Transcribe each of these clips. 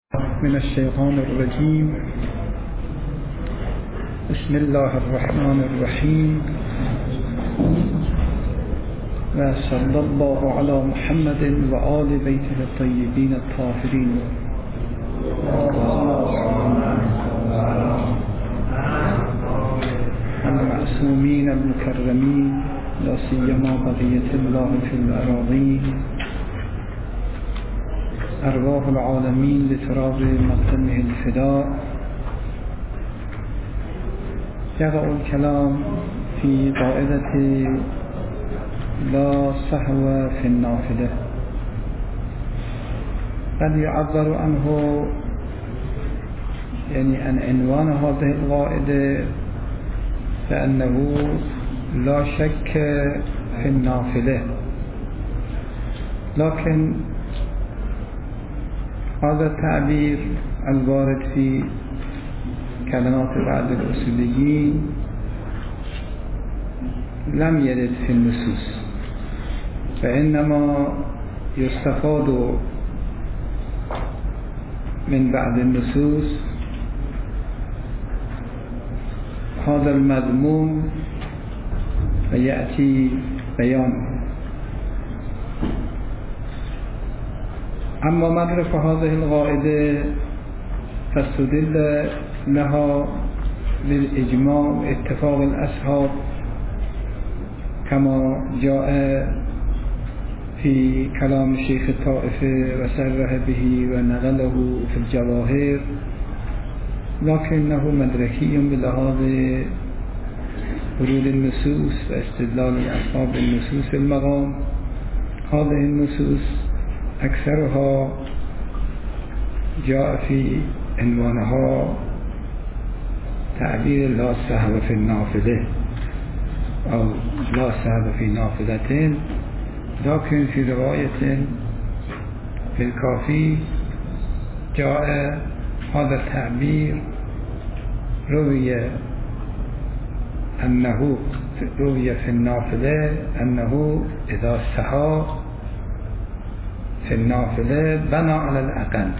من الشيطان الرجيم. بسم الله الرحمن الرحيم، وصلى الله على محمد وآل بيته الطيبين الطاهرين المعصومين المكرمين، لا سيما بقية الله في الأراضين، أرواح العالمين لتراب مقدمه الفداء. يقع الكلام في قاعدة لا سهو في النافلة. قد يعبر عنه عن عنوان هذه القاعدة بأنه لا شك في النافلة، لكن هذا التعبير الوارد في كلمات بعض الأصوليين لم يرد في النصوص، فإنما يستفاد من بعض النصوص هذا المضمون ويأتي بيانه. أما مدرك هذه القاعدة فاستدل لها بالإجماع واتفاق الأصحاب كما جاء في كلام شيخ الطائفة وسره به ونقله في الجواهر، لكنه مدركي بلحاظ ورود النصوص واستدلال الأصحاب بالنصوص المقام. هذه النصوص أكثرها جاء في عنوانها تعبير لا سهو في النافلة أو لا سهو في نافلة، لكن في رواية في الكافي جاء هذا التعبير روي في النافلة أنه إذا سهى في النافلة بنى على الأقل.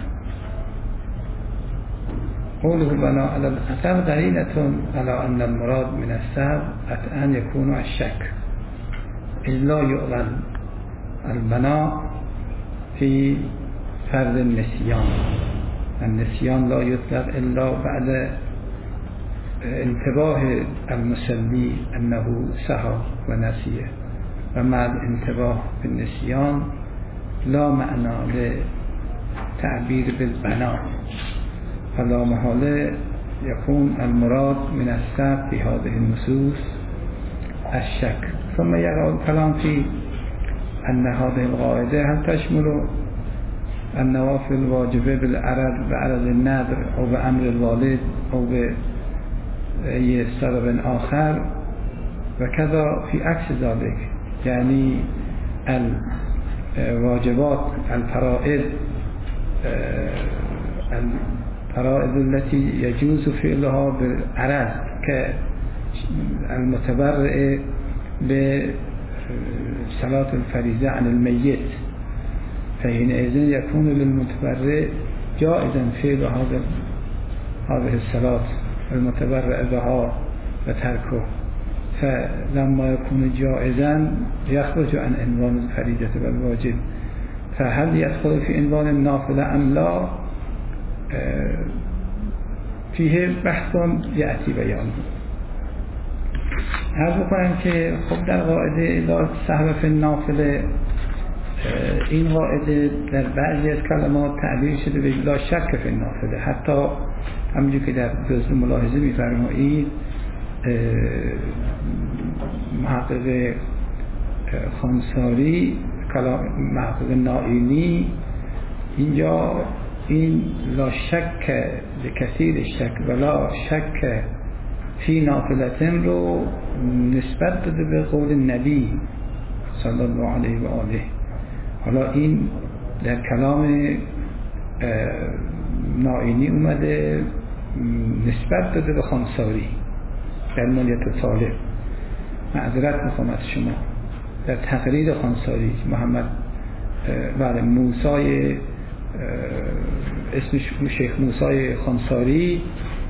قوله بنى على الأقل قرينة على أن المراد من السهو أن يكون الشك، إذ لا يؤمن البناء في فرض النسيان. النسيان لا يطلق إلا بعد انتباه المصلي أنه سهى ونسيه، ومع الانتباه بالنسيان لا معنى لتعبير بالبناء، فلا محالة يكون المراد من السهو في هذه النصوص الشك. ثم يقع الكلام في أن هذه القاعدة هل تشمل النوافل الواجبة بعرض النذر أو بأمر الوالد أو بأي سبب آخر، وكذا في عكس ذلك، يعني الواجبات الفرائض التي يجوز فعلها بالعرض كالمتبرع بصلاة الفريضة عن الميت، فحينئذ يكون للمتبرع جائزا فعل هذه الصلاة المتبرع بها وتركه، فلما يكون جائزا يخرج عن عنوان الفريضة والواجب. فهل يدخل في عنوان النافلة أم لا؟ فيه بحث يأتي بيانه. هذا بکنم که خب در قاعده لا سهو في النافله، این قاعده در بعضی از کلمات تعبیر شده به لا شک فی النافله. حتی همونجور که در جزء ملاحظه می‌فرمایید محقق خانساری، محقق نائینی، اینجا این لا شک لکثیر شک ولا شک فی نافلتن رو نسبت داده به قول نبی صلی الله علیه و آله. حالا این در کلام نائینی اومده نسبت داده به خانساری در مالیت طالب. معذرت میخوام از شما، در تقریر خانساری محمد موسی اسمش شیخ موسی خانساری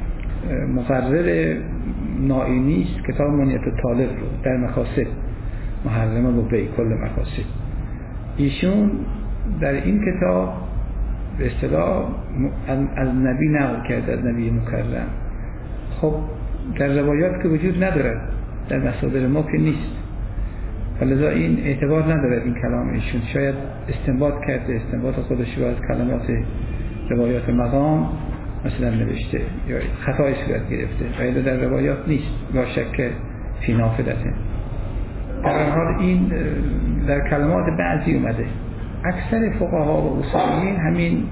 مقرر نائینی است، کتاب منیت طالب رو در مقاصد محرمه با بی کل مقاصد. ایشون در این کتاب به اصطلاح از نبی نقل کرده، از نبی مکرم. خب در روایات که وجود ندارد، در مصادر ما که نیست، ولذا این اعتبار ندارد این کلام ایشون. شاید استنباط کرده، استنباط خودش رو از کلمات روایات مقام مثلا نوشته یا خطای صورت گرفته، ولی در روایات نیست. لا شک فی نافلته. در حال این در کلمات بعضی اومده. اکثر فقها و اصولیین همین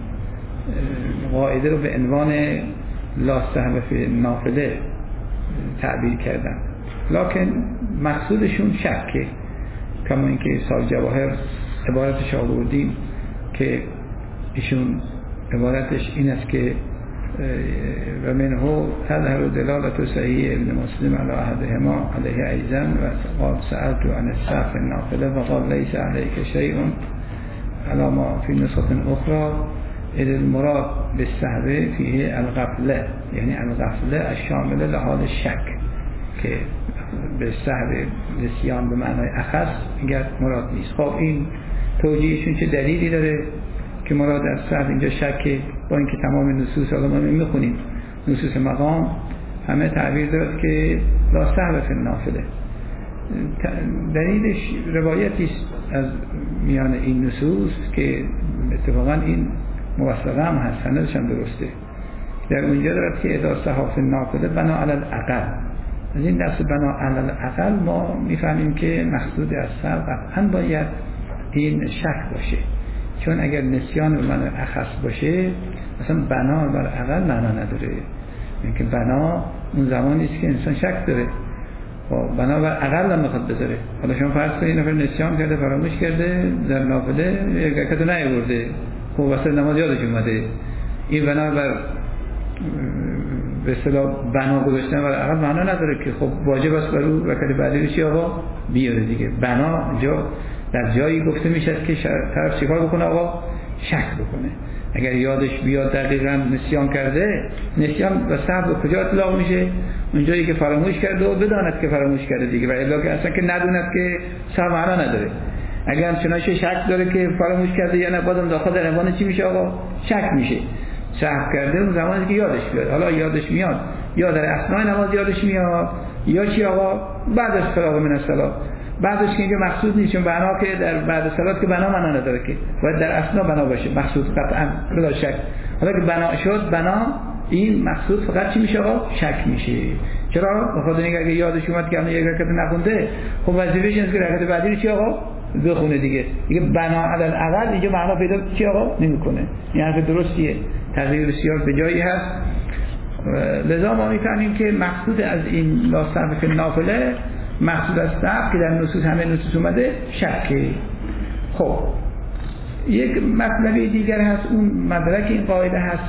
قاعده رو به عنوان لا سهم فی نافله تعبیر کردن، لکن مقصودشون شکه. کما اینکه صاحب جواهر عبارتش آوردیم که ایشون عبارتش این است که و منه تظهر دلالت صحیح ابن مسلم علی احدهما علیه ایضا و قال سألت عن السقف النافله فقال لیس علیک شیء علی ما فی نسخة اخرى اذ المراد بالسهو فیه الغفله، یعنی الغفله الشامله لحال شک، که به سهو نسیان به معنای اخص میگه مراد نیست. خب این توجیهشون چه دلیلی داره که مراد از سهو اینجا شکه؟ با اینکه تمام نصوص حالا ما میخونیم نصوص مقام همه تعبیر داد که لا سهو فی النافله. دلیلش روایتی است از میان این نصوص که اتفاقا این موثقه هم هست، سندش هم درسته. در اونجا دارد که اذا سهوا فی النافله بنا علی الاقل. از این دست بنا علی الاقل ما میفهمیم که مقصود از سهو قطعا باید این شک باشه، چون اگر نسیان به معنی اخص باشه مثلا بنا بر اقل معنا نداره. اینکه بنا اون زمانی است که انسان شک داره و بنا بر اقل هم میخواد بذاره. حالا شما فرض کنید این نفر نسیان کرده، فراموش کرده، در نافله یک رکعت نیاورده، خب وسط نماز یادش اومده، این بنا بر به اصطلاح بنا گذاشتن بر اقل معنا نداره که خب واجب است بر او رکعت بعدی بشه آقا بیاره دیگه. بنا در جایی گفته میشه که طرف چیکار بکنه آقا؟ شک بکنه. اگر یادش بیاد دقیقاً نسیان کرده، نسیان و سهو کجا اطلاق میشه؟ اونجایی که فراموش کرده و بداند که فراموش کرده دیگه، و الا که اصلا که ندوند که سهو معنا نداره. اگر چنانچه شک داره که فراموش کرده یا نه، بازم داخل در عنوان چی میشه آقا؟ شک میشه. سهو کرده اون زمانی که یادش بیاد. حالا یادش میاد یا در اثناء نماز یادش میاد یا چی آقا؟ بعد از فراغ من الصلاه. بعدش که اینجا مقصود نیست، چون بنا که در بعد صلات که بنا معنا نداره، که باید در اثنا بنا باشه مقصود قطعا بلا شک. حالا که بنا شد، بنا این مقصود فقط چی میشه آقا؟ شک میشه. چرا؟ بخاطر اینکه اگه یادش اومد که یک رکعت نخونده، خب وظیفه‌ش اینه که رکعت بعدی رو چی آقا؟ بخونه دیگه بنا عدد اول اینجا معنا پیدا چی آقا؟ نمیکنه. این حرف درستیه، تغییر بسیار به جایی هست. لذا ما میفهمیم که مقصود از این لا سهو فی النافله، مقصود از سهو که در نصوص همه نصوص اومده شکه. خب یک مطلبی دیگر هست، اون مدرک این قاعده هست.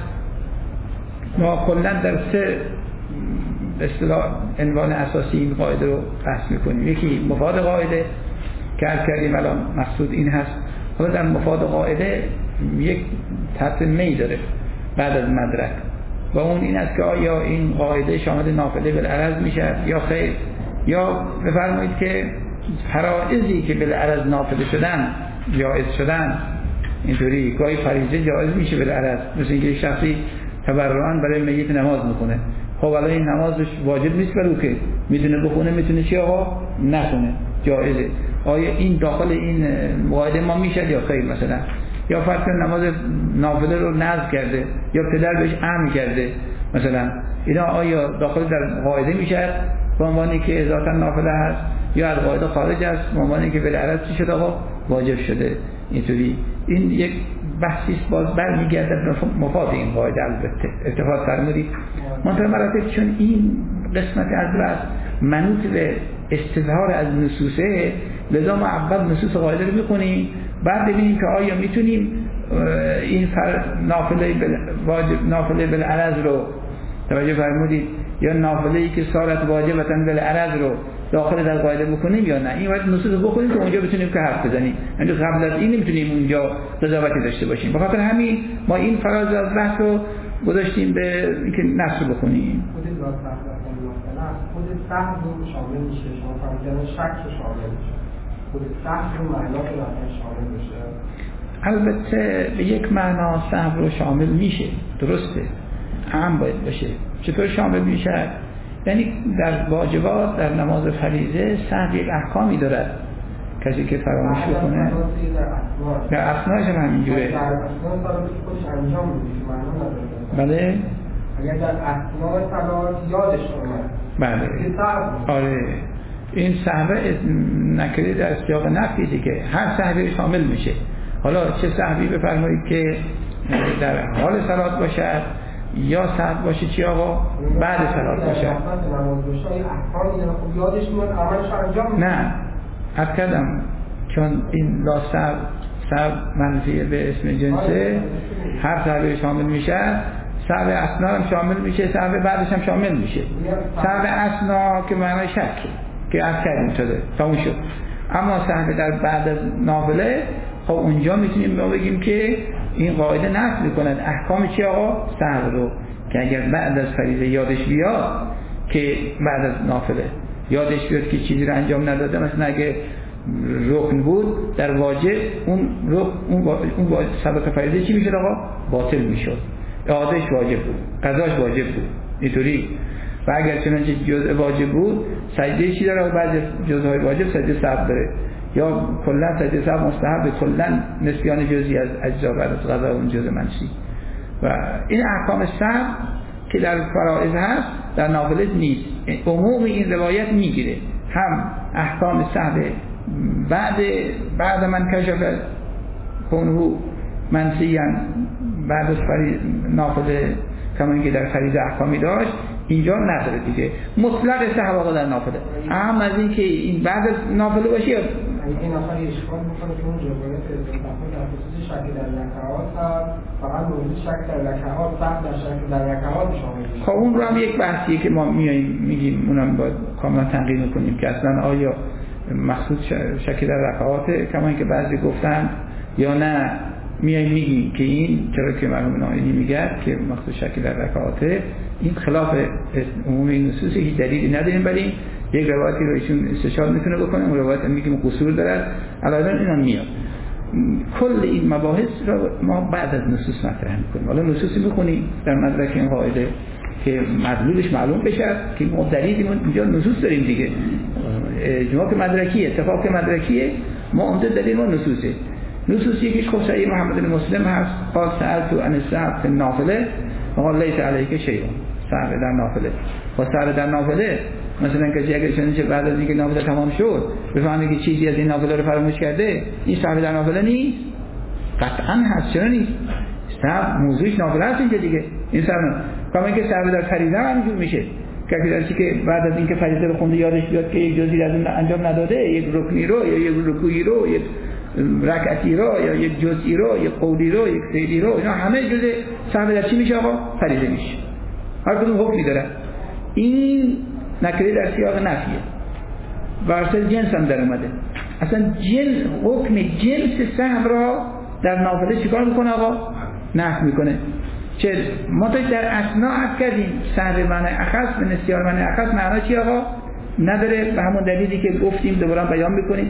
ما کلا در سه اصطلاح عنوان اساسی این قاعده رو بحث میکنیم. یکی مفاد قاعده که عرض کردیم الان مقصود این هست. حالا در مفاد قاعده یک تتمه‌ای داره بعد از مدرک، و اون این است که آیا این قاعده شامل نافله بالعرض میشه یا خیر، یا بفرمایید که فرائضی که بالعرض نافله شدن جایز شدن، اینطوری گاهی فریضه جایز میشه بالعرض، مثل اینکه شخصی تبرعاً برای میت نماز میکنه، خب الان این نمازش واجب نیست برای که میتونه بخونه، میتونه چی آقا؟ نخونه، جایزه. آیا این داخل این قاعده ما میشه یا خیر؟ مثلا یا فرض کن نماز نافله رو نذر کرده یا پدر بهش امر کرده، مثلا اینا آیا داخل در قاعده میشه به عنوانی که ذاتاً نافله هست، یا از قاعده خارج است به عنوانی که بالعرض چی شده آقا؟ واجب شده. اینطوری این یک بحثی است، باز برمیگرده به مفاد این قاعده. البته اتفاق فرمودید منتها مراتب، چون این قسمت از راست منوط به استظهار از نصوصه، لذا ما اول نصوص قاعده رو میخونیم، بعد ببینیم که آیا میتونیم این نافله بالعرض رو توجه فرمودید، یا نافله‌ای که صارت واجبتاً بالعرض رو داخل در قاعده بکنیم یا نه. این باید نصوص بخونیم که اونجا بتونیم که حرف بزنیم. یعنی قبل از این نمیتونیم اونجا قضاوتی داشته باشیم. به خاطر همین ما این فراز از بحث رو گذاشتیم به اینکه نصر بخونیم. خود سهم رو شامل میشه، شما فهمیدن شک رو شامل میشه، خود سهم رو معنا رو شامل میشه. البته به یک معنا سهم رو شامل میشه، درسته، عام باید باشه. چطور شامل میشه؟ یعنی در واجبات، در نماز فریضه سهم یک احکامی دارد، کسی که فراموش بکنه در اسناش هم همینجوره. در اسناش صلات خودش انجام میده که معنا نداره. بله اگر در اسناش صلات یادش اومد، بله آره، این سهو نکره در سیاق نفی دیگه، هر سهوی شامل میشه. حالا چه سهوی بفرمایید که در حال صلات باشد یا سهو باشه چی آقا بعد صلات باشد. نه عرض کردم چون این لا سهو منفیه به اسم جنسه، هر سهوی شامل میشه، سهو اثنا هم شامل میشه، سهو بعدش هم شامل میشه. سهو اثنا که معنای شک که عرض کردیم شده تموم شد. اما سهو در بعد از نافله خب اونجا میتونیم ما بگیم که این قاعده نقض میکنن احکام چی آقا؟ سهو رو که اگر بعد از فریضه یادش بیاد که بعد از نافله یادش بیاد که چیزی رو انجام نداده، مثلا اگه رکن بود در واجب اون سبق فریضه چی میشد آقا؟ باطل میشد، اعادهش واجب بود، قضاش واجب بود اینطوری. و اگر چنانچه جزء واجب بود سجده چی داره؟ بعضی جزءهای واجب سجده سهو داره، یا کلا سجده سهو مستحب، کلا نسیان جزئی از اجزا بعد از قضا اون جزء منسی. و این احکام سهو که در فرائض هست در نافله نیست. عموم این روایت میگیره هم احکام سهو بعد من کشف کنه منسیاً بعد از نافله کما اینکه در فریضه احکامی داشت اینجا نداره دیگه. مطلق سهو در نافله، اهم از این که این بعد از نافله باشه. این نفری اشکال میکنه که اون روایت در خصوص شک در رکعات فقط موضوع شک در رکعات، سهو در شک در رکعات شامل میشه. خب اون رو هم یک بحثیه که ما میگیم اونم باید کاملا تنقیح میکنیم که اصلا آیا مقصود شک در رکعات کما اینکه بعضی گفتن یا نه میگیم که این چرا که مرحوم نائینی میگه که مقصود شک در رکعاته، این خلاف عموم این نصوص، هیچ دلیلی نداریم، ولی یک روایتی رو ایشون استشهاد میتونه بکنه، اون روایت هم میگیم قصور دارد، الان اینا میاد. کل این مباحث رو ما بعد از نصوص مطرح میکنیم. حالا نصوصی میخونیم در مدرک این قاعده که مدلولش معلوم بشه که ما دلیلی اینجا نصوص داریم دیگه، اجماع مدرکیه، اتفاق مدرکیه، ما اونجا دلیل ما نصوصه. نصوص یکیش خب صحیح محمد بن مسلم هست، قال سألت عن السهو فی النافله وقال لیس علیک شیء. سهو در نافله و سهو در نافله مثلا کسی اگر چنانچه بعد از اینکه نافله تمام شد بفهمه که چیزی از این نافله رو فراموش کرده، این سهو در نافله نیست؟ قطعا هست، چرا نیست؟ سهو موضوعش نافله هست اینجا دیگه. این سهو کما اینکه سهو در فریضه هم همینجور میشه، کسی که بعد از اینکه فریضه رو خونده یادش بیاد که یک جزئی از اون انجام نداده، یک رکنی رو یا یک رکوعی رو، یک رکعتی رو یا یک جزئی رو، یک قولی رو، یک فعلی رو، اینا همه جزء سهو در چی میشه آقا؟ فریضه میشه. هر کدوم حکمی داره. این نکره در سیاق نفیه و اصل جنس هم در اومده. اصلا حکم جنس سهو را در نافله چیکار میکنه آقا؟ نفی میکنه. چه ما در اثنا عرض کردیم سهو معنی اخص و نسیان معنی اخص معنی چی آقا؟ نداره، به همون دلیلی که گفتیم دوباره بیان میکنیم.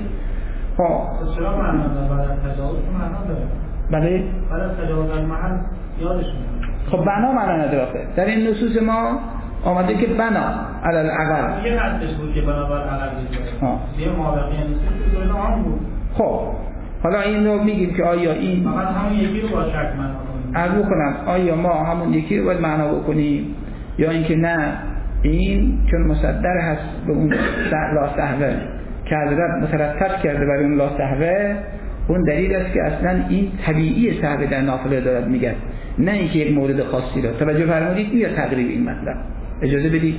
چرا معنا داره؟ برای تجاوز معنا داره. بله؟ برای تجاوز المحل یادش میاد. خب بنا معنا نداره آخه. در این نصوص ما آمده که بنا علی الاقل. یه حدش بود که بنا بر عقل میشه. یه موافقی نیست که عام بود. خب حالا این رو میگیم که آیا این فقط همون یکی رو با شک معنا کنیم. عرض کنم آیا ما همون یکی رو باید معنا بکنیم یا اینکه نه این چون مصدر هست به اون لا سهوه که حضرت مترتب کرده برای اون لا سهوه، اون دلیل است که اصلا این طبیعی سهوه در نافله دارد میگه، نه اینکه یک مورد خاصی را. توجه فرمودید میاد تقریب این مطلب، اجازه بدید.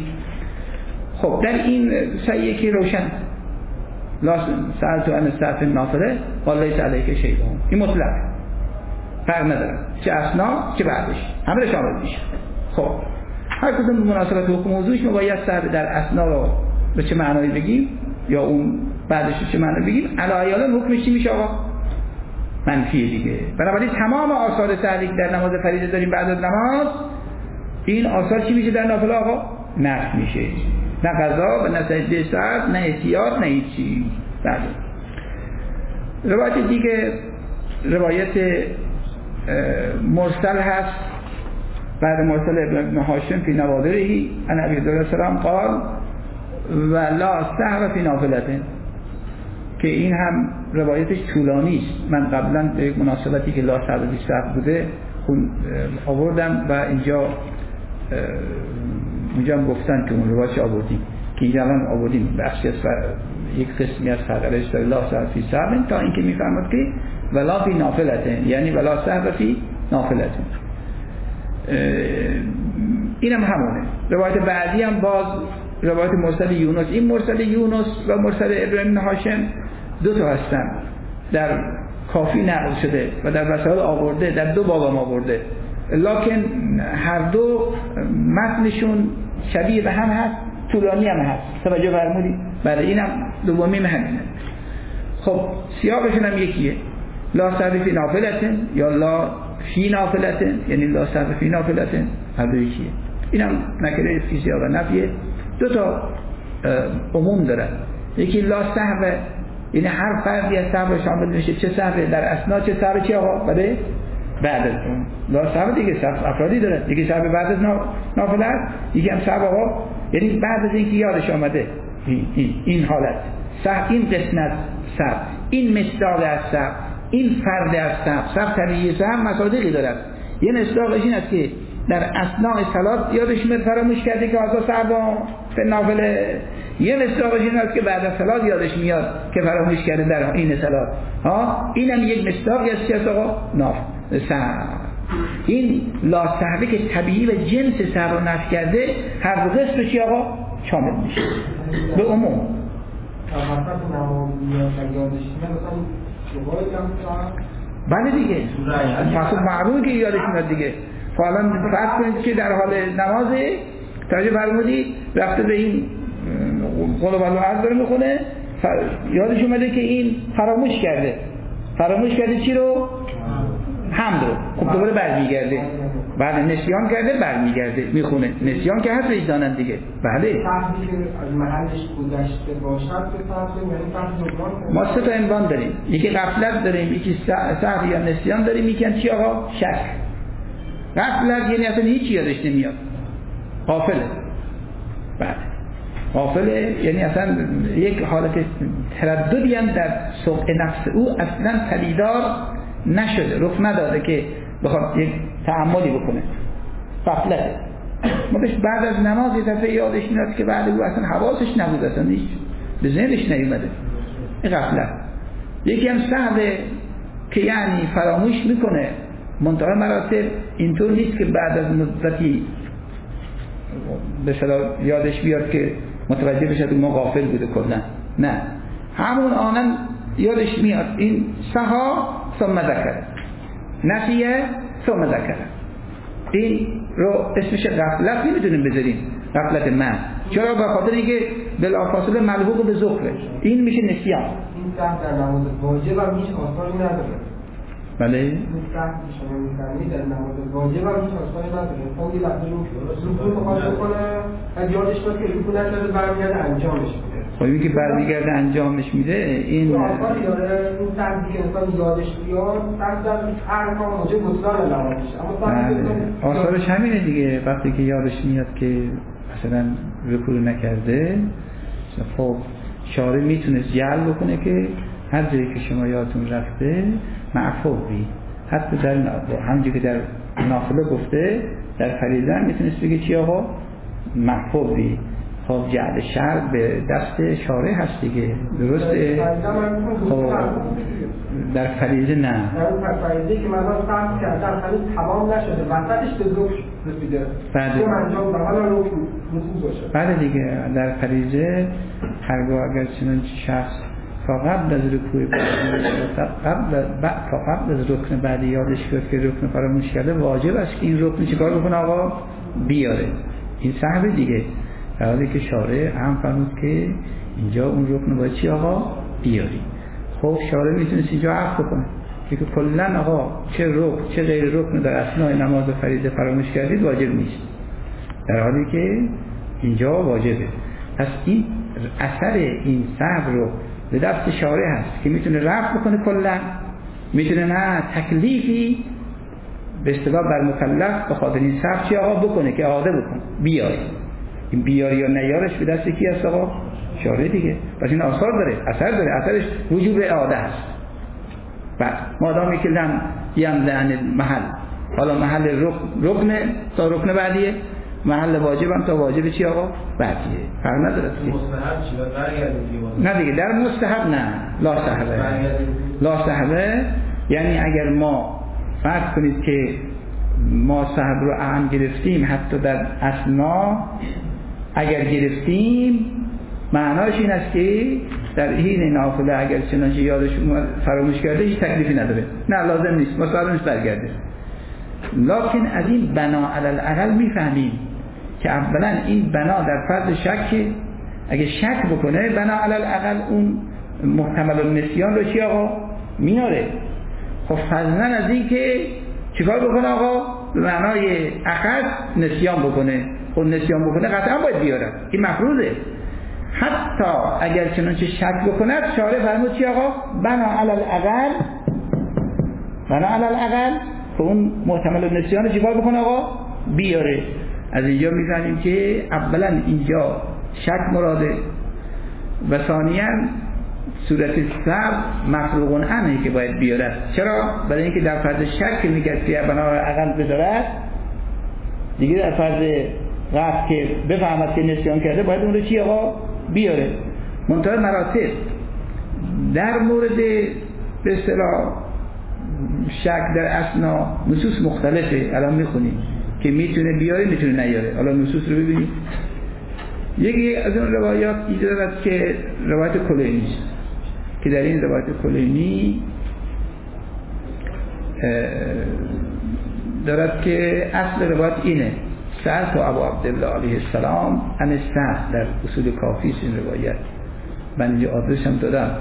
خب در این سعیه که روشن لا سألت عن السهو فی النافله قال لیس علیک شیء، این مطلق فرق نداره چه اثنا چه بعدش همه شامل میشه. خب هر کدوم به مناسبت حکم موضوعش ما باید سهو در اثنا رو به چه معنایی بگیم یا اون بعدش چه معنایی بگیم، علایال حکمش چی میشه آقا؟ منفیه دیگه. بنابراین تمام آثار سهوی که در نماز فریضه داریم بعد از نماز، این آثار چی میشه در نافله آقا؟ نفی میشه، نه قضا و نه سجده سهو، نه احتیاط، نه هیچی. بله. روایت دیگه روایت مرسل هست، بعد مرسل ابن هاشم فی نوادرهی عن ابی هریره السلام قال و لا سهو فی نافلته، که این هم روایتش طولانی است. من قبلا به یک مناسبتی که لا سهو فی سهو بوده آوردم و اینجا هم گفتن که اون روایتش آوردیم، که اینجا هم آوردیم بخشی از یک قسمی از فرقش داره لا سهو فی سهو، تا اینکه میفهمد که ولا فی نافلته، یعنی ولا سهو فی نافلته. اینم همونه. روایت بعدی هم باز روایت مرسل یونس، این مرسل یونس و مرسل ابراهیم بن هاشم دو تا هستن، در کافی نقل شده و در وسائل آورده، در دو باب آورده، لکن هر دو متنشون شبیه به هم هست، طولانی هم هست. توجه فرمودید؟ برای اینم دومی همینه. خب سیاقشون هم یکیه، لا سهو فی نافلته یا لا فی نافلته، یعنی لا سهو فی نافلته، هر دو یکیه. اینم نکره فی سیاق نفیه. دو تا عموم داره، یکی لا سهو یعنی هر فردی از سهو شامل میشه، چه سهو در اثنا، چه سهو چی آقا؟ بله بعد از اون. لا سهو دیگه سهو افرادی داره، یکی سهو بعد از نافله است، یکی هم سهو آقا یعنی بعد از اینکه یادش آمده. این حالت سهو، این قسمت سهو، این مصداق از سهو، این فرد از سهو طبیعی سهو مصادیقی دارد. یه مصداقش این است که در اثناء صلات یادش میاد فراموش کرده که آزا سهو به نافله. یه مصداقش این است که بعد از صلات یادش میاد که فراموش کرده در این صلات. اینم یک مصداقی است که آقا سهو. این لا سهوی که طبیعی و جنس سهو رو نفی کرده، هر دو قسم چی آقا شامل میشه به عموم. بله دیگه پس معلومه که یادش میاد دیگه. حالا فرض کنید که در حال نمازه، توجه فرمودید، رفته به این قل والعصر داره میخونه، یادش اومده که این فراموش کرده چی رو؟ حمد رو. خب دوباره برمیگرده، بعد نسیان کرده برمیگرده میخونه، نسیان که هست وجدانن دیگه. بله فرضی که از محلش گذشته باشد به فرض ما سه تا عنوان داریم، یکی غفلت داریم، یکی سهو یا نسیان داریم، یکی چی آقا؟ شک. غفلت یعنی اصلا هیچی یادش نمیاد، غافله. بله غافله یعنی اصلا یک حالت ترددی هم در سوق نفس او اصلا پدیدار نشده، رخ نداده که بخواد یک تأملی بکنه. غفلته. ما بهش بعد از نماز یه دفعه یادش میاد که بعد او اصلا حواسش نبود، اصلا هیچ به ذهنش نیومده. این غفلت. یکی هم سهوه که یعنی فراموش میکنه، منتها مراتب اینطور نیست که بعد از مدتی به صلاح یادش بیاد که متوجه بشه که ما غافل بوده کلا، نه، همون آنن یادش میاد. این سها ثم ذکر، نسیه ثم ذکر، این رو اسمش غفلت نمیتونیم بذاریم، غفلت من. چرا؟ به خاطر اینکه بلافاصله ملحوق به ذکره، این میشه نسیان. این سهم در نماز واجب هم هیچ آثاری نداره. بله این سهم که شما می‌فرمایید در نماز واجب هم هیچ آثاری نداره. اون یه لحظه رکوع می‌خواد بکنه، از یادش میاد که رکوع نکرده، برمیگرده انجامش میده. خب این که برمیگرده انجامش میده، این آثاری داره. این سهمی که انسان یادش بیاد، سهم در هر کار موجب بطلان نمازشه. اما آثارش همینه دیگه. وقتی که یادش میاد که مثلا رکوع نکرده، خب شارع میتونه جعل بکنه که هر جایی که شما یادتون رفته معفو بی، حتی در همونجوری که در نافله گفته در فریضه هم میتونست بگه چی آقا؟ معفو بی. خب جعل شرع به دست شارع هست دیگه، درسته؟ خب در فریضه نه، در فریضه که من سخت کردم هنوز تمام نشده، وسطش به ذکر رسیده، چون انجام در حال رکوع باشه. بله دیگه در فریضه هرگاه اگر چنانچه شخص تا قبل از رکوع تا قبل از رکن بعدی یادش بیاد که رکن فراموش کرده، واجب است که این رکن چیکار بکنه آقا؟ بیاره. این سهو دیگه. در حالی که شارع هم فرمود که اینجا اون رکن باید چی آقا بیاری. خب شارع میتونست اینجا عفو کنه که کلا آقا چه رکن چه غیر رکن در اثناء نماز فریضه فراموش کردید واجب نیست، در حالی که اینجا واجبه. پس این اثر این سهو رو به دست شارع هست که میتونه رفع بکنه کلا، میتونه نه تکلیفی به اصطلاح بر مکلف به خاطر این سهو چی آقا بکنه که اعاده بکنه بیاری. این بیاری یا نیارش به دست کی هست آقا؟ شارع دیگه. پس این آثار داره، اثر داره، اثرش وجوب اعاده هست. بعد مادامی که لم یمدن محل، حالا محل رکن تا رکن بعدیه، محل واجب هم تا واجب چی آقا بعدیه، فرق نداره دیگه. مستحب چی برگردیم؟ نه دیگه در مستحب نه، لا صحبه. لا صحبه یعنی اگر ما فرض کنید که ما صحب رو اهم گرفتیم، حتی در اثنا اگر گرفتیم معناش این است که در حین نافله اگر چنانچه یادش فراموش کرده هیچ تکلیفی نداره، نه لازم نیست، مسئله نیست برگرده. لکن از این بنا علی الاقل میفهمیم که اولا این بنا در فرض شک، اگه شک بکنه بنا علی الاقل اون محتمل النسیان رو چی آقا میاره. خب فضلا از این که چیکار بکنه آقا به معنای اخذ نسیان بکنه، خود نسیان بکنه قطعا باید بیاره، این مفروضه. حتی اگر چنانچه شک بکنه شارع فرمود چی آقا بنا علی الاقل، بنا علی الاقل که اون محتمل النسیان رو چیکار بکنه آقا بیاره. از اینجا میفهمیم که اولا اینجا شک مراده و ثانیاً صورت سب مفروغ عنه که باید بیاره. چرا؟ برای اینکه در فرض شک میگه که بنا عقل بذارد دیگه، در فرض قطع که بفهمد که نسیان کرده باید اون رو چی آقا بیاره. منتها مراتب در مورد به اصطلاح شک در اثنا نصوص مختلفه، الان میخونیم که میتونه بیاره میتونه نیاره. حالا نصوص رو ببینید. یکی از اون روایات ایجاد دارد که روایت کلینی که در این روایت کلینی دارد که اصل روایت اینه: سألت ابو عبدالله علیه السلام عن السهو. در اصول کافی این روایت من اینجا آدرس هم دادم،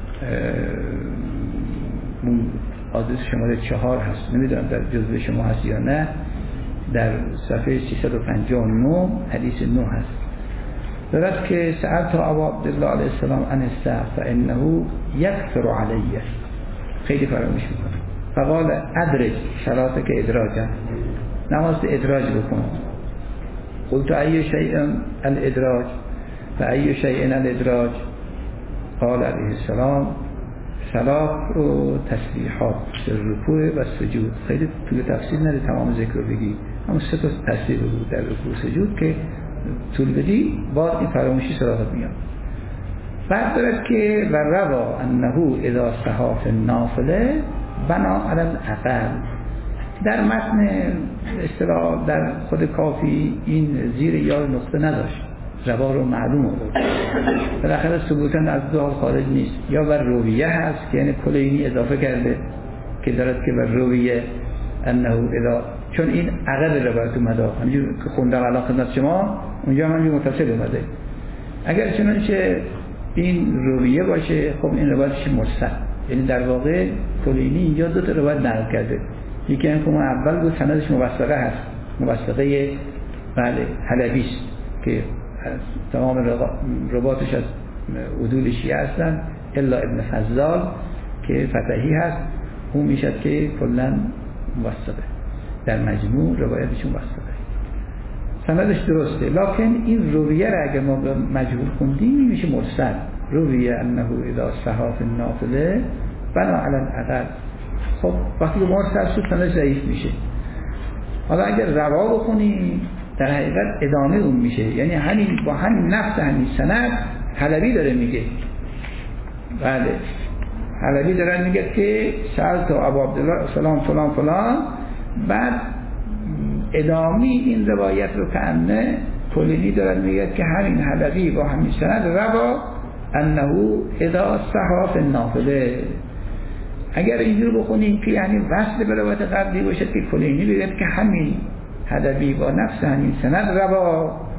آدرس شماره 4 هست، نمیدونم در جزوه شما هست یا نه، در صفحه 359 حدیث 9 هست. دارد که سألت ابو عبدالله علیه السلام عن السهو فانه یکثر علیه، خیلی فراموش میکنه. فقال ادرج شرایط که ادراجه، نماز ادراج بکن. قلت ای شیء الادراج و ای شیء الادراج؟ قال علیه السلام صلاة و تسبیحات، رکوع و سجود. خیلی طول تفصیل نده تمام ذکر رو بگی، همون 3 تا تفصیل بود در رکوع سجود که طول بدی باز این فراموشی سراغت میاد. بعد دارد که و روا انه اذا صحاف النافله بنا علی الاقل. در متن اصطلاح در خود کافی این زیر یا نقطه نداشت، روا رو معلوم بود، بالاخره ثبوتا از دو خارج نیست. یا بر رویه هست که یعنی کلینی اضافه کرده که دارد که بر رویه انه اذا، چون این عقب روایت اومده همینجور که خوندم الان خدمت شما، اونجا همینجور متصل اومده. اگر چنانچه این رویه باشه خب این روایتش مرسل، یعنی در واقع کلینی اینجا 2 تا روایت نقل کرده. یکی این که اول بود سندش موثقه هست، موثقه بله حلبی است که تمام رواتش از عدول شیعه هستن الا ابن فضال که فتحی هست، اون میشد که کلا موثقه، در مجموع روایتش موثقه، سندش درسته. لکن این رویه را اگر ما به مجهول خوندیم میشه مرسل. رویه انه اذا صحاف النافله بنا علی الاقل. خب وقتی که مرسل شد سندش ضعیف میشه. حالا اگر روا بخونیم در حقیقت ادامه اون میشه، یعنی همین با همین نفس همین سند حلبی داره میگه، بله حلبی داره میگه که سألت ابو عبدالله سلام فلان فلان، بعد ادامه این روایت رو کنه کلینی داره میگه که همین حلبی با همین سند روا انه اذا صحاف النافله. اگر اینجور بخونیم که یعنی وصل به روایت قبلی باشه که کلینی بگه که همین حلبی با نفس همین سند روا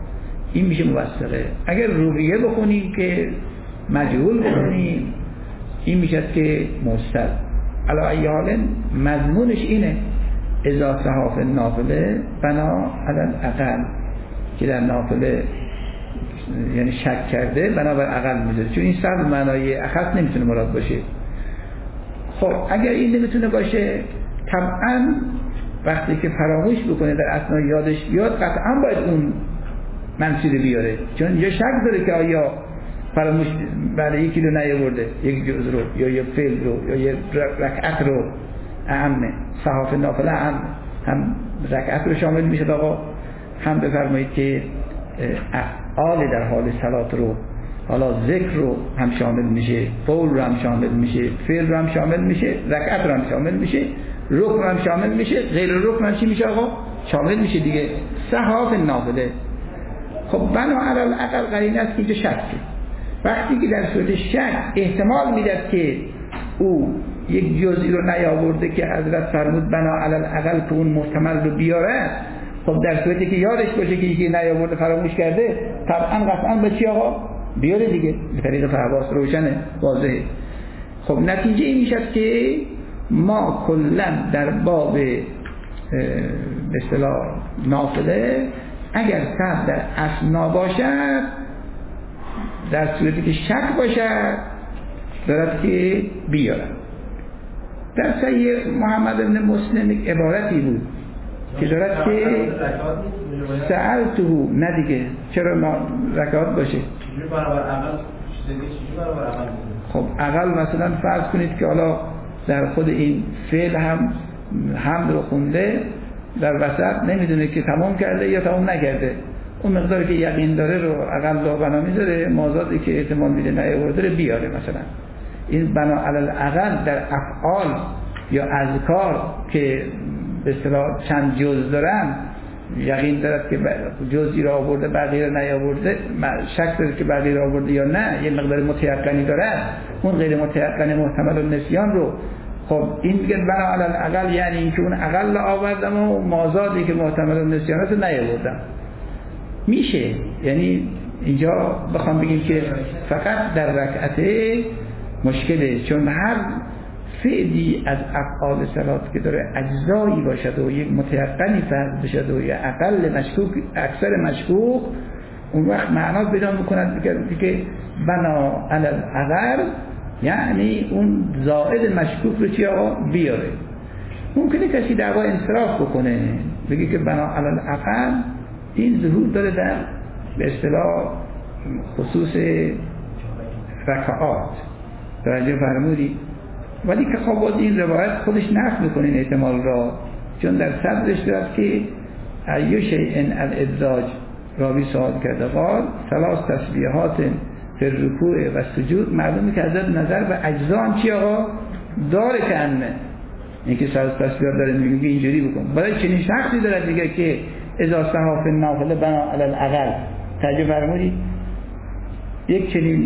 این میشه موثقه. اگر رویه بخونیم که مجهول بخونیم این میشه که مرسل. علی ای حال مضمونش اینه اذا صحاف نافله بنا علی الاقل، که در نافله یعنی شک کرده بنابر اقل میذاره، چون این صحب معنای اخص نمیتونه مراد باشه. خب اگر این نمیتونه باشه طبعا وقتی که فراموش بکنه در اثناء یادش بیاد قطعا باید اون منفی رو بیاره، چون اینجا شک داره که آیا فراموش بعد یکی رو نیاورده، یک جزء رو یا یک فعل رو یا یک رکعت رو. اهمه صحاف نافله هم رکعت رو شامل میشه آقا، هم بفرمایید که افعال در حال صلات رو، حالا ذکر رو هم شامل میشه، قول رو هم شامل میشه، فعل رو هم شامل میشه، رکعت رو هم شامل میشه، رکن رو هم شامل میشه، غیر رکن هم چی میشه آقا؟ شامل میشه دیگه. صحاف نافله خب بنا علی الاقل قرینه است که اینجا شکه. وقتی که در صورت شک احتمال میداد که او یک جزئی رو نیاورده که حضرت فرمود بنا علی الاقل که اون محتمل رو بیاره، خب در صورتی که یادش باشه که یکی نیاورده فراموش کرده طبعا قطعا به چی آقا؟ بیاره دیگه، به طریق فحواس روشنه واضحه. خب نتیجه این میشد که ما کلا در باب به اصطلاح نافله اگر صحب در اثنا باشد، در صورتی که شک باشد دارد که بیارد. در صحیح محمد بن مسلم یک عبارتی بود که دارد که سألته، نه دیگه چرا رکعات باشه؟ خب اقل مثلا فرض کنید که حالا در خود این فعل هم حمد رو خونده در وسط نمیدونه که تمام کرده یا تمام نکرده، اون مقداری که یقین داره رو اقل لا بنا میذاره، مازادی که احتمال میده نیاورده رو بیاره. مثلا این بنا علی الاقل در افعال یا اذکار که به اصطلاح چند جز دارن یقین دارد که جزئی را آورده بقیه را نیاورده، شک داره که بقیه را آورده یا نه، یه مقدار متیقنی دارد، اون غیر متیقن محتمل النسیان رو خب این میگه بنا علی الاقل، یعنی این که اون اقل آوردم و مازادی که محتمل النسیان رو نیاوردم میشه. یعنی اینجا بخوام بگیم که فقط در رکعته مشکله، چون هر فعلی از افعال صلات که داره اجزایی باشد و یک متیقنی فرض بشد و یا اقل مشکوک اکثر مشکوک، اون وقت معنا پیدا میکند که بنا علی الاقل، یعنی اون زائد مشکوک رو چی آقا بیاره. ممکنه کسی دعوا انصراف بکنه بگه که بنا علی الاقل این ظهور داره در به اصطلاح خصوص رکعات، توجه فرمودید؟ ولی که خب باز این روایت خودش نفی میکنه این احتمال را، چون در صدرش دارد که ایو شیء الادراج، راوی سوال کرده قال ثلاث تسبیحات فی الرکوع و سجود، معلومه که حضرت نظر به اجزا هم چی آقا داره، که انمه این که ثلاث تسبیحات داره میگه اینجوری بکن. برای چنین شخصی داره دیگه که اذا صحاف النافله بنا علی الاقل، توجه فرمودید؟ یک چنین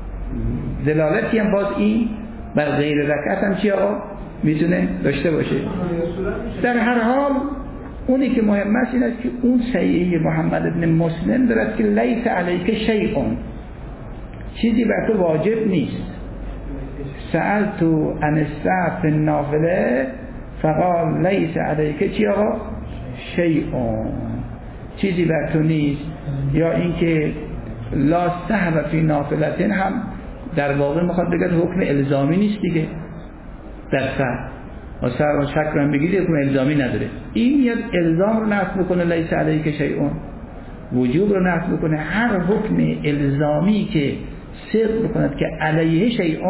دلالتی هم باز این بر غیر رکعت هم چی آقا میتونه داشته باشه. در هر حال اونی که مهم است این است که اون صحیح محمد بن مسلم دارد که لیس علیک شیء، چیزی بر تو واجب نیست. سألت عن الساعة النافله فقال لیس علیک چی آقا شیء، چیزی بر تو نیست. یا اینکه لا سهو فی نافلتین هم در واقع میخواد بگه حکم الزامی نیست دیگه، در سهو و سهو و شک رو هم بگید حکم الزامی نداره. این میاد الزام رو نفی بکنه، لیس علیک شیء، وجوب رو نفی بکنه. هر حکم الزامی که صدق بکند که علیه شیء،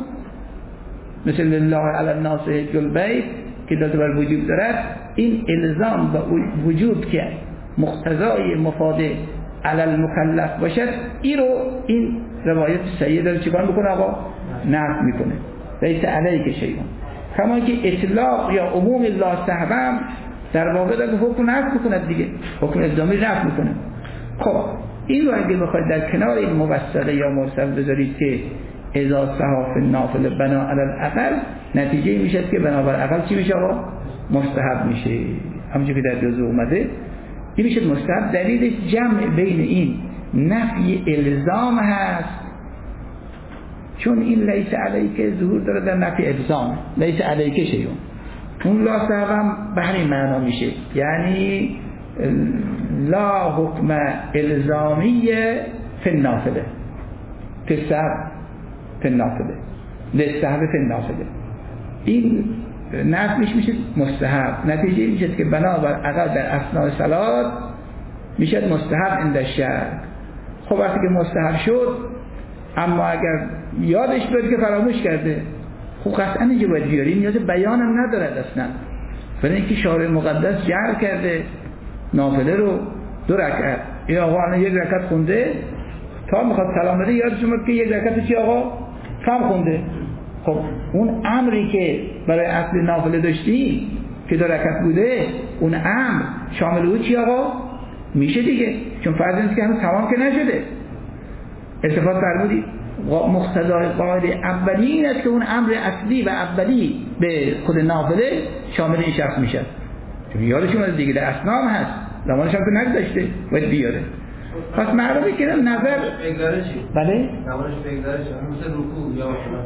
مثل الله علی الناس حج البیت که داده بر وجوب دارد، این الزام و وجوب که مقتضای مفاد علی المکلف باشد، این روایت صحیح داره چیکار میکنه آقا؟ نفی میکنه، لیس علیک شیء. کما که اطلاق یا عموم الله سهوا در واقع داره حکم نفی میکنه دیگه، حکم الزامی نفی میکنه. خب این رو اگه بخواید در کنار این موصله یا مرسل بذارید که اذا صحاف النافله بنا علی الاقل، نتیجه میشه که بنابر اقل چی میشه آقا؟ مستحب میشه، همونجوری که در جزء اومده این میشه مستحب. دلیلش جمع بین این نفی الزام هست، چون این لیس علیک ظهور داره در نفی الزام، لیس علیک شیون. اون لا سهو هم به همین معنا میشه، یعنی لا حکم الزامی فی النافله، فی السهو فی النافله، للسهو فی النافله. این نفیش میشه مستحب. نتیجه میشه که بنابر عقل در اثناء صلات میشه مستحب عند الشک. خب وقتی که مستحب شد، اما اگر یادش بیاد که فراموش کرده، خب قطعا اینجا باید بیاری، نیاز بیانم ندارد اصلا، برای اینکه شارع مقدس جعل کرده نافله رو 2 رکعت. این آقا الان 1 رکعت خونده، تا میخواد سلام بده یادش اومد که 1 رکعت چی آقا کم خونده. خب اون امری که برای اصل نافله داشتی که 2 رکعت بوده، اون امر شامل او چی آقا میشه دیگه، چون فرض نیست که هنوز تمام که نشده. التفات فرمودید مقتضای قاعده اولی این است که اون امر اصلی و اولی به خود نافله شامل این شخص میشه، چون یادش اومده دیگه، در اسنام هست، زمانش هم که نگذاشته باید بیاره. پس معلومه که نظر بگذاره چی؟ بله؟ نمازش بگذاره چی؟ مثل رکوع یا شما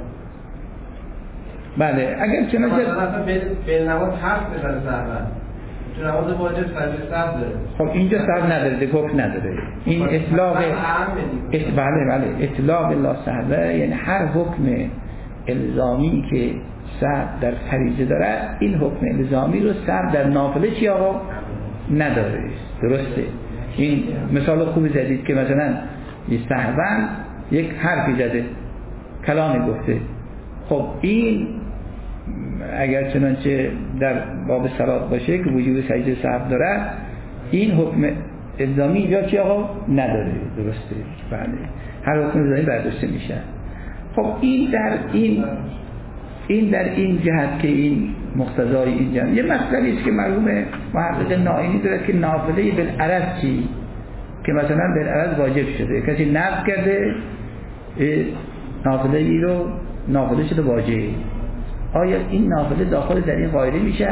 بله اگر چنانچه مثلا به نماز حرف بزنه سهوا، تو نماز واجب سجده سهو داره. خب اینجا سهو نداره، دکوف نداره. این اطلاق بله اطلاق لا سهو، یعنی هر حکم الزامی که سهو در فریضه داره، این حکم الزامی رو سهو در نافله چی آقا نداره. درسته. این مثال خوبی زدید که مثلا سهوا یک حرفی زده، کلامی گفته، خب این اگر چنانچه در باب صلات باشه که وجوب سجده سهو داره، این حکم الزامی اینجا چی آقا نداره. درسته. بله هر حکم الزامی برداشته میشه. خب این در این جهت که این مقتضای این جهت. یه مسئله است که مرحوم محقق نائینی داره که نافله بالعرض چی، که مثلا بالعرض واجب شده، کسی نفی کرده نافله ای رو، نافله شده واجب، آیا این نافله داخل در این قاعده میشه؟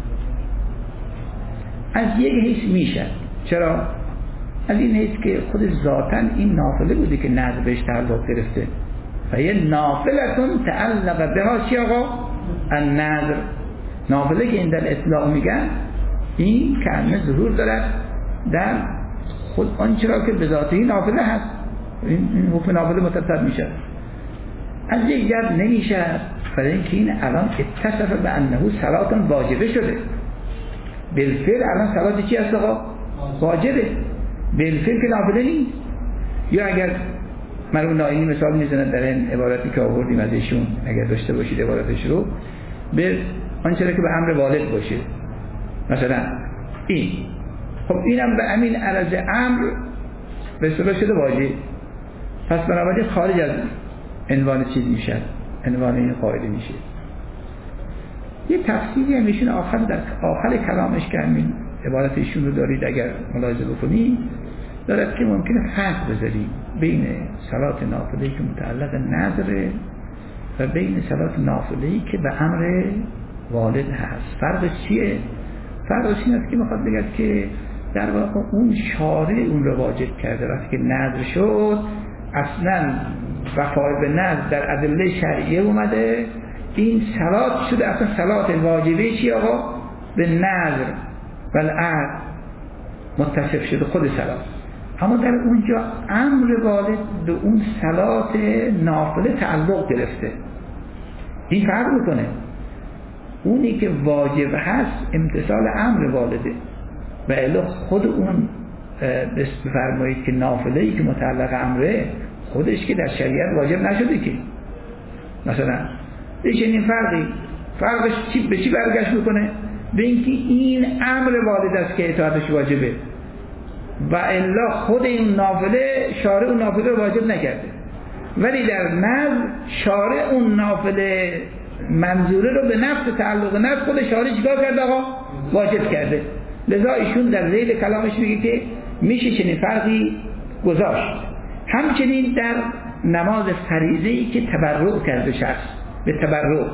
از یک حیث میشه. چرا؟ از این حیث که خود ذاتاً این نافله بوده که نظر بهش تعلق گرفته. فیه نافلتون تعلق بها چی آقا؟ النظر. نافله که این در اطلاق میگن، این کلمه ظهور دارد در خود آنچه را که به ذاتی نافله هست، این حکم نافله متصل میشه. از یک جد نمیشه، برای اینکه این الان اتصف به انه صلات واجبه شده. بالفعل الان صلات چی هست آقا؟ واجبه. بالفعل که نافله نیست. یا اگر مرحوم نائینی مثال میزنه در این عبارتی که آوردیم از ایشون، اگر داشته باشید عبارتش رو، به آنچه که به امر والد باشه، مثلا این، خب اینم به امین عرض امر به اصطلاح شده واجب، پس بنابراین خارج از عنوان چیز میشه، عنوان این قاعده میشه. یه تفسیری هم ایشون در آخر کلامش که همین عبارت ایشون رو دارید اگر ملاحظه بکنید، دارد که ممکنه فرق بذاریم بین صلات نافله‌ای که متعلق نظره و بین صلات نافله‌ای که به امر والد هست. فرقش چیه؟ فرقش این است که میخواد بگه که در واقع اون شارع اون رو واجب کرده، وقتی که نظر شد اصلا وفای به نظر در ادله شرعیه اومده، این صلات شده اصلا صلات واجبه چی آقا؟ به نظر و العهد متصف شده خود صلات. اما در اونجا امر والد به اون صلات نافله تعلق گرفته. این فرق میکنه. اونی که واجب هست امتثال امر والده و الا خود اون بفرمایید که نافله‌ای که متعلق امره خودش که در شریعت واجب نشده که مثلا این فرقش به چی برگشت میکنه؟ به اینکه این امر والد است که اطاعتش واجبه و الا خود این نافله شارع اون نافله رو واجب نکرده، ولی در نظر شارع اون نافله منظوره رو به نفس تعلق نفس خود شارع چیکار کرده آقا؟ واجب کرده. لذا ایشون در ذیل کلامش میگه که میشه چنین فرقی گذاشت. همچنین در نماز فریضه‌ای که تبرع کرده شخص به تبرع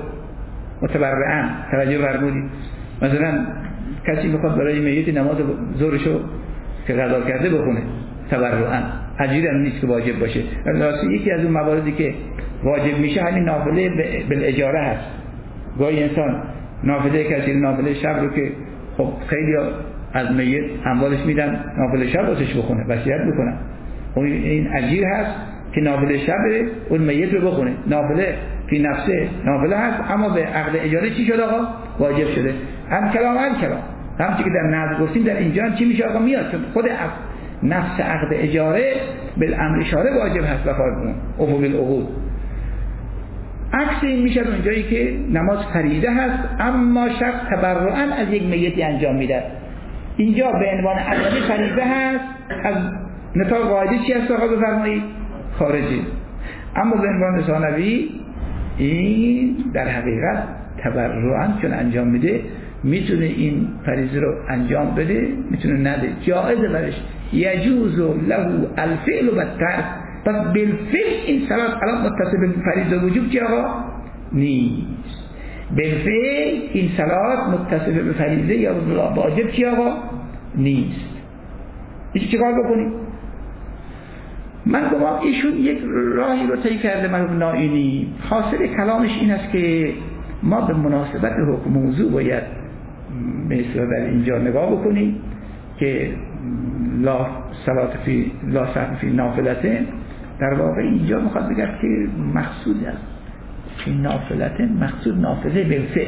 متبرعن، توجه فرمودید، مثلا کسی میخواد برای میت نماز ظهرشو که قضا کرده بخونه تبرعاً. اجیر هم نیست که واجب باشه. راستی یکی از اون مواردی که واجب میشه همین نافله بالاجاره هست. گاهی انسان نافله کسی نافله شب رو که خب خیلی از میت اموالش میدن نافله شب واسش بخونه، وصیت میکنن. این اجیر هست که نافله شب اون میت رو بخونه. نافله فی نفسه نافله هست، اما به عقد اجاره چی شد آقا؟ واجب شده. هم کلام همچی که در نظر گفتیم در اینجا چی میشه آقا؟ میاد چون خود نفس عقد اجاره بالامر اشاره واجب هست وفاء اون بالعقود. عکس این میشه اونجایی که نماز فریضه هست اما شخص تبرعاً از یک میتی انجام میده. اینجا به عنوان اصلی فریضه هست، از نطاق قاعده چی هست آقا بفرمایید؟ خارجی. اما به عنوان ثانوی این در حقیقت تبرعاً چون انجام میده میتونه این فریضه رو انجام بده، میتونه نده، جایزه برش. یجوز له الفعل و الترک. پس بالفعل این صلات الان متصل به فریضه وجوب چی آقا؟ نیست. بالفعل این صلات متصل به فریضه یا واجب چی آقا؟ نیست. ایش چیکار بکنیم؟ من گفتم ایشون یک راهی رو طی کرده مرحوم نائینی. حاصل کلامش این است که ما به مناسبت حکم موضوع باید مثلا در اینجا نگاه بکنیم که لا صلاة فی نافلته در واقع اینجا میخواد بگه که مقصود است فی نافلته، مقصود نافله بالفعل.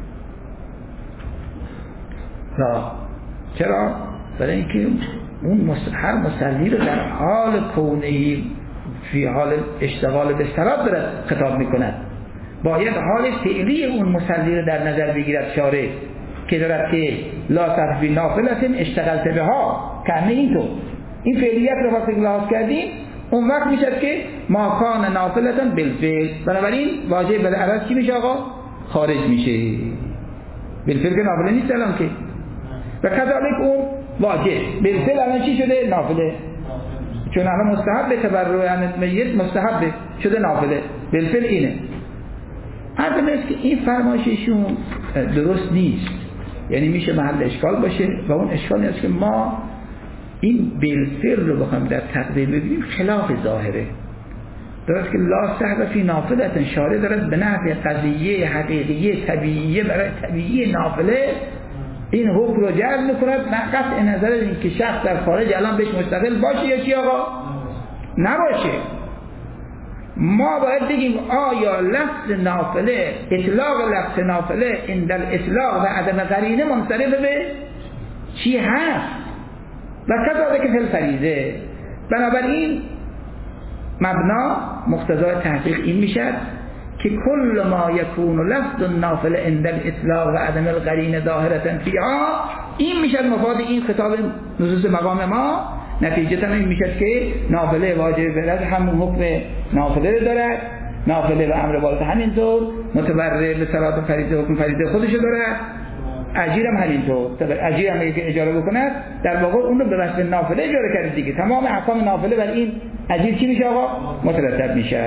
چرا؟ برای اینکه اون هر مصلی رو در حال کونهی فی حال اشتغال به صلات دارد خطاب میکند. باید حال فعلی اون مصلی رو در نظر بگیرد شارع که دارد که لا صلاة فی نافلته اشتغلت بها، که اینطور این فعلیت رو وقتی لحاظ کردیم اون وقت میشه که ما کان نافلتن بالفعل. بنابراین واجب به عرض چی میشه آقا؟ خارج میشه. بالفعل که نافله نیست الان که، و کذالک اون واجب بالفعل الان چی شده؟ نافله. چون الان مستحب تبرع میت مستحب شده نافله، بالفعل اینه. حرف است که این فرمایششون درست نیست، یعنی میشه محل اشکال باشه و اون اشکالی است که ما این بالفعل رو بخوایم در تقدیر ببینیم خلاف ظاهره. درست که لا صحب فی نافلت شارع دارد به نحو قضیه حقیقیه طبیعیه برای طبیعی نافله این حکم رو جلب میکند، قطع نظر این که شخص در خارج الان بهش مستقل باشه یا چی آقا؟ نباشه. ما باید بگیم آیا لفظ نافله، اطلاق لفظ نافله این در اطلاق و عدم قرینه منصرف به چی هست و کذالک فی الفریضه. بنابراین مبنا مقتضای تحقیق این میشد که کل ما یکون لفظ النافله عند الاطلاق و عدم القرینه ظاهرة فیها، این میشد مفاد این خطاب نصوص مقام ما. نتیجه این میشد که نافله واجب بلد همون حکم نافله رو دارد، نافله و امر باید همینطور، متبرع به صلات فریضه حکم فریضه خودشو دارد، اجیر هم همینطور. اجیر هم که اجاره بکند در واقع اون رو به واسطه نافله اجاره کرده دیگه. تمام احکام نافله بر این اجیر چی میشه آقا؟ مترتب میشه.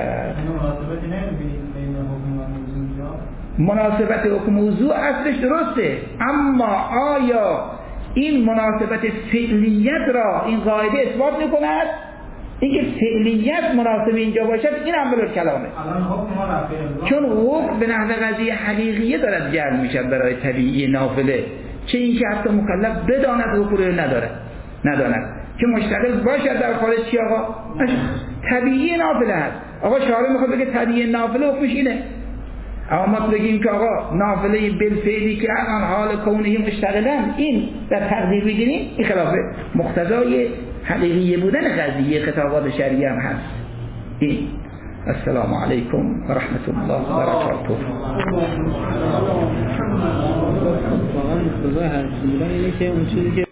مناسبت حکم موضوع اصلش درسته، اما آیا این مناسبت فعلیت را این قاعده اثبات میکند؟ اینکه فعلیت مناسب اینجا باشد این هم بلد کلامه، چون حکم به نحو قضیه حقیقیه دارد جلب میشد برای طبیعی نافله، چه اینکه حتی مکلف بداند حکم رو نداند که مشتغل باشد در خارج چی آقا؟ طبیعی نافله هست. آقا شارع میخواد بگه طبیعی نافله حکمش اینه، اما ما بگیم که آقا نافله بالفعلی که الان حال کونهی مشتغلن این در تقدیر بگیریم، این خلاف مقتضای حقیقی بودن قضیه خطابات شرعیه هم هست. این السلام علیکم و رحمت الله و برکاته. واقعا مقتضای هر چیزی اینه که اون چیزی که